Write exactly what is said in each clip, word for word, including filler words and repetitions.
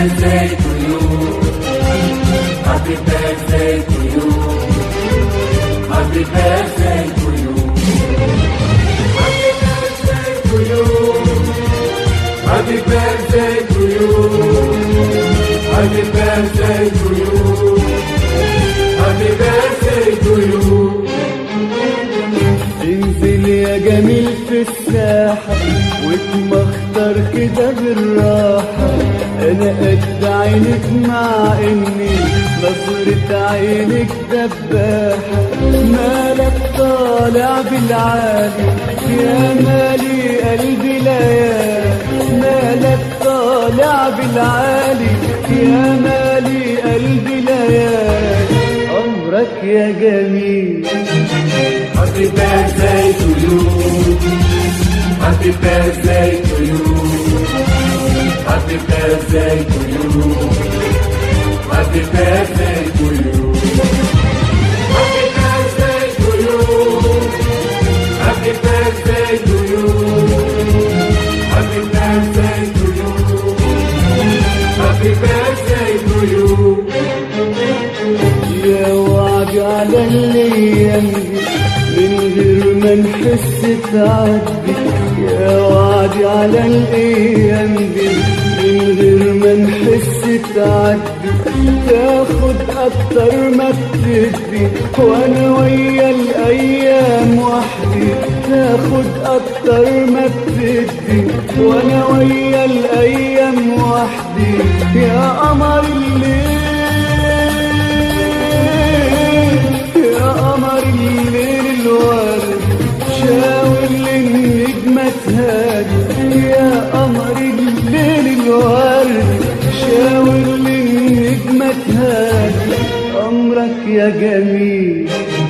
birthday to you. Happy birthday to you. Happy birthday to you. Happy birthday to you. Happy birthday to you. Happy birthday to you. Happy birthday to you. انزل يا جميل في الساحة واتمخطر كده بالراحة. انا قد عينك مع اني نظرة عينك دباحة. مالك طالع بالعالي يا مالي قلبي ليالي. مالك طالع بالعالي يا مالي قلبي ليالي. عمرك يا جميل. Happy birthday to you. Happy birthday to you. Happy birthday to you. Happy birthday to you. Happy birthday to you. Happy birthday to you. Happy birthday to you. Happy birthday to you. يا وعد على الايام من غير ما نحس تعدي. يا وعد على الايام دي من غير ما نحس تعدي. تاخد اكتر ما بتدي وانا ويا الايام وحدي. تاخد اكتر ما بتدي وانا ويا الايام وحدي. يا قمر الليل يا قمر الليل الورد شاور للنجمة تهادي. يا قمر الليل الورد شاور للنجمة تهادي. أمرك يا جميل.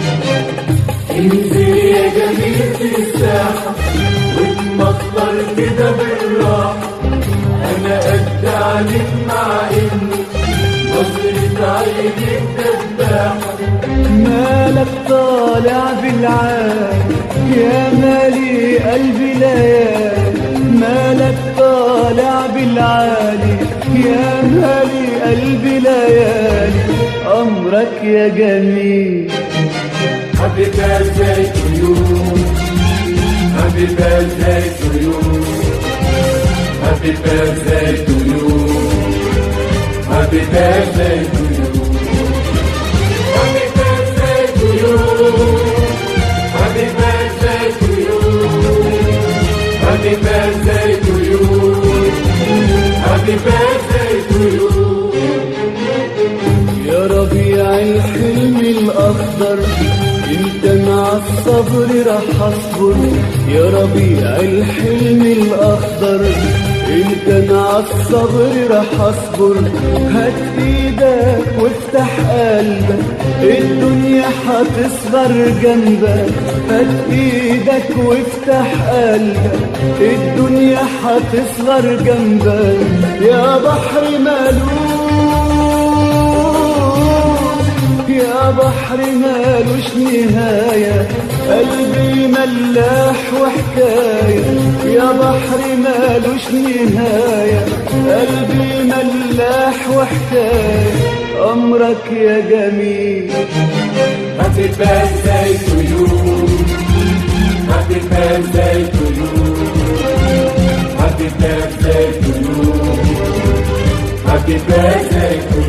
انزل يا جميل في الساحة واتمخطر كده بالراحة. أنا قد عليك مع إني نظرة عينك دباحة. مالك طالع بالعالي يا مالي قلبي ليالي. مالك طالع بالعالي يا مالي قلبي ليالي. أمرك يا جميل. Happy birthday to you. Happy birthday to you. Happy birthday to you. Happy birthday to you. Happy birthday to you. Happy birthday to you. Happy birthday to you. Happy birthday to you. يا ربيع الحلم الأخضر انت مع الصبر رح اصبر. يا ربيع الحلم الأخضر انت مع الصبر رح اصبر. هات ايدك وافتح قلبك الدنيا هتصغر جنبك. هات ايدك وافتح قلبك الدنيا هتصغر جنبك. يا بحر مالوش يا بحر مالوش نهاية. قلبي ملاح وحكاية. يا بحر مالوش نهاية. قلبي ملاح وحكاية. أمرك يا جميل. Happy birthday to you. Happy birthday to you. Happy birthday to you. Happy birthday to you.